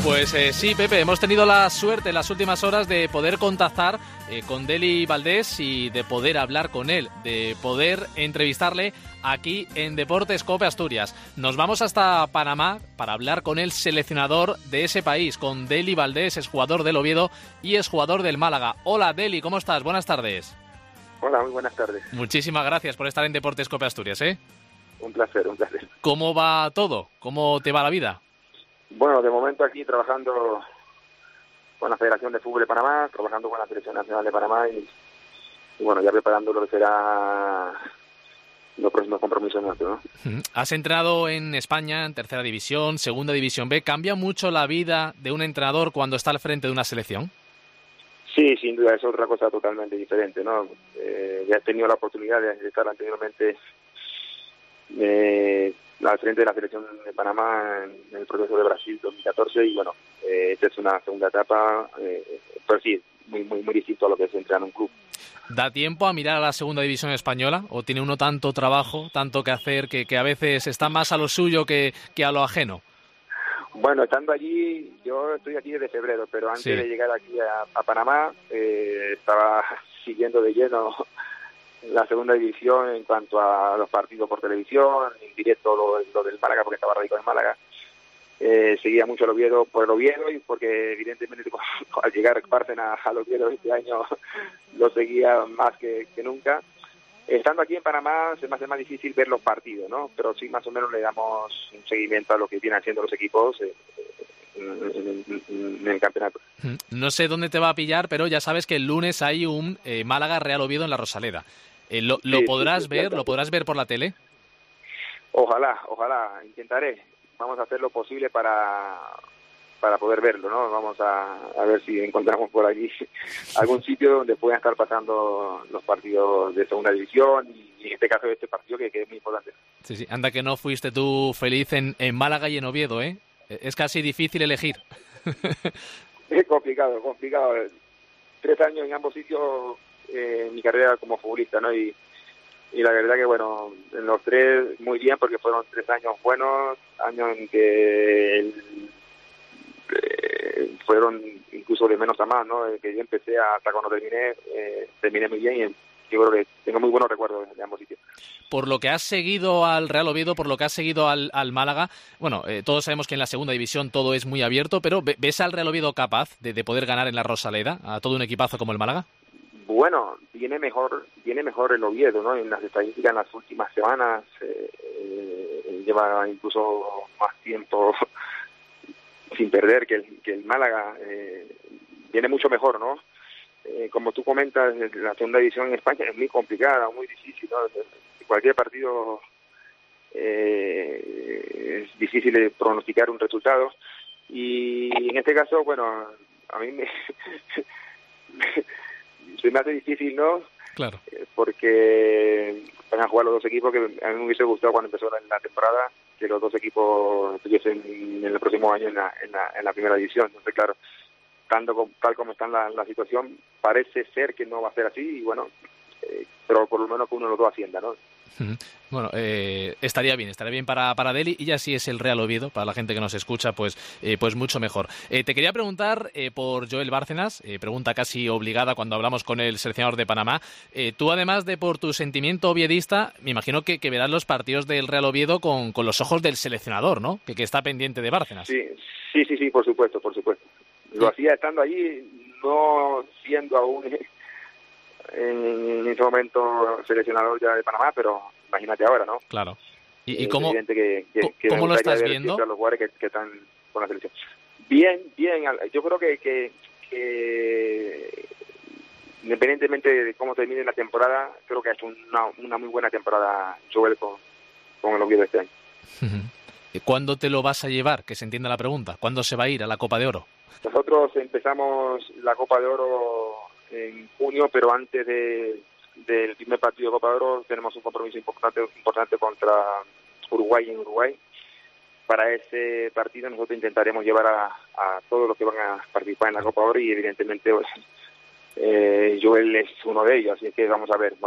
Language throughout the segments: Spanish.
Pues sí, Pepe, hemos tenido la suerte en las últimas horas de poder contactar con Deli Valdés y de poder hablar con él, de poder entrevistarle aquí en Deportes COPE Asturias. Nos vamos hasta Panamá para hablar con el seleccionador de ese país, con Deli Valdés, es jugador del Oviedo y es jugador del Málaga. Hola, Deli, ¿cómo estás? Buenas tardes. Hola, muy buenas tardes. Muchísimas gracias por estar en Deportes COPE Asturias, ¿eh? Un placer, un placer. ¿Cómo va todo? ¿Cómo te va la vida? Bueno, de momento aquí trabajando con la Federación de Fútbol de Panamá, trabajando con la Selección Nacional de Panamá y bueno, ya preparando lo que será los próximos compromisos nuestros, ¿no? Has entrenado en España, en Tercera División, Segunda División B. ¿Cambia mucho la vida de un entrenador cuando está al frente de una selección? Sí, sin duda, es otra cosa totalmente diferente, ¿no? Ya he tenido la oportunidad de estar anteriormente al frente de la selección de Panamá en el proceso de Brasil 2014 y bueno, esta es una segunda etapa, pero sí, muy distinto a lo que es entrenar en un club. ¿Da tiempo a mirar a la Segunda División española o tiene uno tanto trabajo, tanto que hacer, que a veces está más a lo suyo que a lo ajeno? Bueno, estando allí, yo estoy aquí desde febrero, pero antes de llegar aquí a Panamá estaba siguiendo de lleno la Segunda División en cuanto a los partidos por televisión, en directo lo del Málaga porque estaba radicado en Málaga. Seguía mucho el Oviedo por el Oviedo y porque evidentemente al llegar Bárcenas al Oviedo este año lo seguía más que nunca. Estando aquí en Panamá se me hace más difícil ver los partidos, ¿no? Pero sí más o menos le damos un seguimiento a lo que vienen haciendo los equipos en el campeonato. No sé dónde te va a pillar, pero ya sabes que el lunes hay un Málaga Real Oviedo en la Rosaleda. ¿Lo podrás ver? Claro. ¿Lo podrás ver por la tele? Ojalá, intentaré. Vamos a hacer lo posible para poder verlo, ¿no? Vamos a ver si encontramos por allí algún sitio donde puedan estar pasando los partidos de Segunda División y en este caso este partido que es muy importante. Sí, anda que no fuiste tú feliz en Málaga y en Oviedo, ¿eh? Es casi difícil elegir. Es complicado. 3 años en ambos sitios en mi carrera como futbolista, ¿no? Y la verdad que, bueno, en los 3 muy bien porque fueron 3 años buenos, años en que fueron incluso de menos a más, ¿no? Que yo empecé hasta cuando terminé muy bien y yo creo que tengo muy buenos recuerdos de ambos sitios. Por lo que has seguido al Real Oviedo, por lo que has seguido al Málaga, bueno, todos sabemos que en la Segunda División todo es muy abierto, pero ¿ves al Real Oviedo capaz de poder ganar en la Rosaleda a todo un equipazo como el Málaga? Bueno, viene mejor el Oviedo, ¿no? En las estadísticas en las últimas semanas lleva incluso más tiempo sin perder que el Málaga. Viene mucho mejor, ¿no? Como tú comentas, la Segunda División en España es muy complicada, muy difícil, ¿no? Cualquier partido es difícil de pronosticar un resultado y en este caso, bueno, a mí se me hace difícil, ¿no? Claro. Porque van a jugar los dos equipos que a mí me hubiese gustado cuando empezó la temporada que los dos equipos estuviesen en el próximo año en la primera división. Entonces, claro, tal como está la situación, parece ser que no va a ser así y bueno, pero por lo menos que uno de los dos ascienda, ¿no? Bueno, estaría bien para Deli y ya si es el Real Oviedo, para la gente que nos escucha, pues mucho mejor. Te quería preguntar por Joel Bárcenas, pregunta casi obligada cuando hablamos con el seleccionador de Panamá. Tú, además de por tu sentimiento oviedista, me imagino que verás los partidos del Real Oviedo con los ojos del seleccionador, ¿no? Que está pendiente de Bárcenas. Sí, por supuesto. Lo hacía estando allí, no siendo aún en ese momento seleccionador ya de Panamá, pero imagínate ahora, ¿no? Claro. ¿Y cómo lo estás viendo? A los jugadores que están con la selección. Bien. Yo creo que independientemente de cómo termine la temporada, creo que ha hecho una muy buena temporada Joel con el Oviedo este año. ¿Cuándo te lo vas a llevar? Que se entienda la pregunta. ¿Cuándo se va a ir a la Copa de Oro? Nosotros empezamos la Copa de Oro en junio, pero antes del primer partido de Copa de Oro tenemos un compromiso importante contra Uruguay en Uruguay. Para ese partido nosotros intentaremos llevar a todos los que van a participar en la Copa de Oro y evidentemente Joel es uno de ellos, así que vamos a ver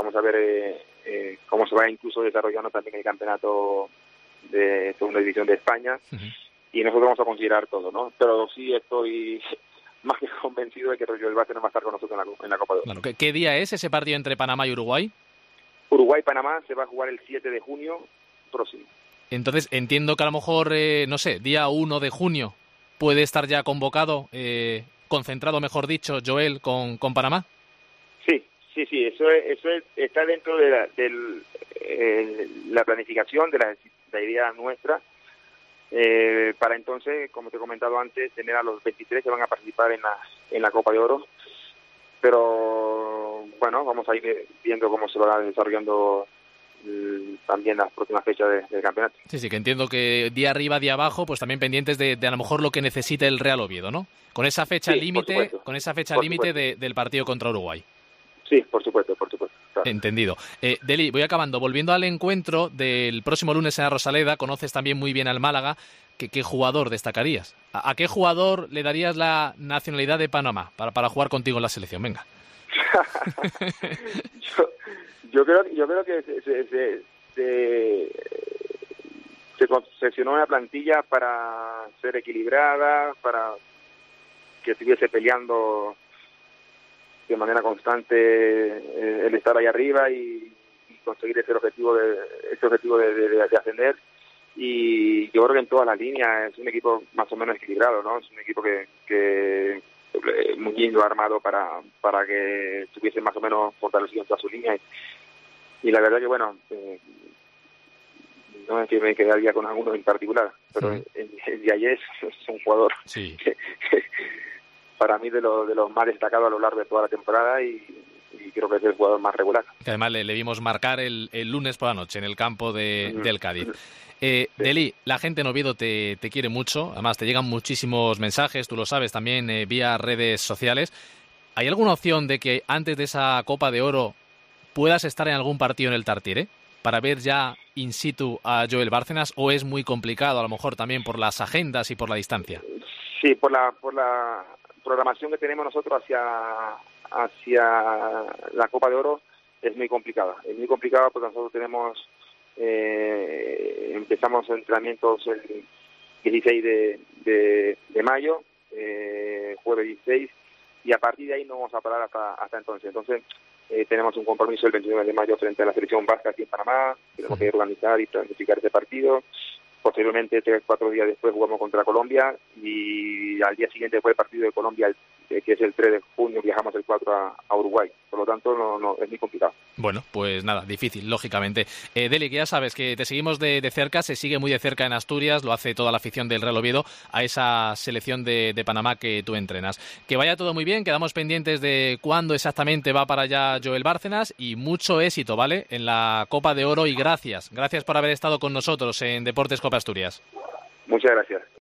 cómo se va incluso desarrollando también el campeonato de Segunda División de España. nosotros vamos a considerar todo, ¿no? Pero sí estoy más que convencido de que Joel Bárcenas va a estar con nosotros en la Copa de Oro. Claro. ¿Qué día es ese partido entre Panamá y Uruguay? Uruguay-Panamá se va a jugar el 7 de junio próximo. Entonces entiendo que a lo mejor, no sé, día 1 de junio puede estar ya convocado, concentrado, mejor dicho, Joel con Panamá. Sí, eso está dentro de la planificación, de la idea nuestra, para entonces, como te he comentado antes, tener a los 23 que van a participar en la Copa de Oro. Pero bueno, vamos a ir viendo cómo se va desarrollando también las próximas fechas del campeonato. Sí, que entiendo que día arriba, día abajo, pues también pendientes de a lo mejor lo que necesite el Real Oviedo, ¿no? Con esa fecha límite, del partido contra Uruguay. Sí, por supuesto. Claro. Entendido. Deli, voy acabando. Volviendo al encuentro del próximo lunes en la Rosaleda, conoces también muy bien al Málaga. ¿Qué jugador destacarías? ¿A qué jugador le darías la nacionalidad de Panamá para jugar contigo en la selección? Venga. Yo creo que se confeccionó una plantilla para ser equilibrada, para que estuviese peleando de manera constante el estar ahí arriba y conseguir ese objetivo de ascender. Y yo creo que en todas las líneas es un equipo más o menos equilibrado, ¿no? Es un equipo que muy lindo armado para que estuviese más o menos fortalecido en toda su línea. Y la verdad que, bueno, no es que me quedaría con alguno en particular, pero el de ayer es un jugador que, para mí de los más destacados a lo largo de toda la temporada y creo que es el jugador más regular. Que además le vimos marcar el lunes por la noche en el campo del Cádiz. Deli, la gente en Oviedo te quiere mucho, además te llegan muchísimos mensajes, tú lo sabes también vía redes sociales. ¿Hay alguna opción de que antes de esa Copa de Oro puedas estar en algún partido en el Tartiere para ver ya in situ a Joel Bárcenas, o es muy complicado a lo mejor también por las agendas y por la distancia? Sí, por la programación que tenemos nosotros hacia la Copa de Oro es muy complicada. Es muy complicada porque nosotros tenemos empezamos entrenamientos el 16 de mayo, jueves 16, y a partir de ahí no vamos a parar hasta entonces. Entonces tenemos un compromiso el 29 de mayo frente a la selección vasca aquí en Panamá. Tenemos que organizar y planificar ese partido. Posteriormente, 3-4 días después, jugamos contra Colombia, y al día siguiente, después del partido de Colombia, que es el 3 de junio, viajamos el 4 a Uruguay. Por lo tanto, no es muy complicado. Bueno, pues nada, difícil, lógicamente. Deli, que ya sabes que te seguimos de cerca, se sigue muy de cerca en Asturias, lo hace toda la afición del Real Oviedo a esa selección de Panamá que tú entrenas. Que vaya todo muy bien, quedamos pendientes de cuándo exactamente va para allá Joel Bárcenas, y mucho éxito, ¿vale?, en la Copa de Oro, y gracias por haber estado con nosotros en Deportes Copa Asturias. Muchas gracias.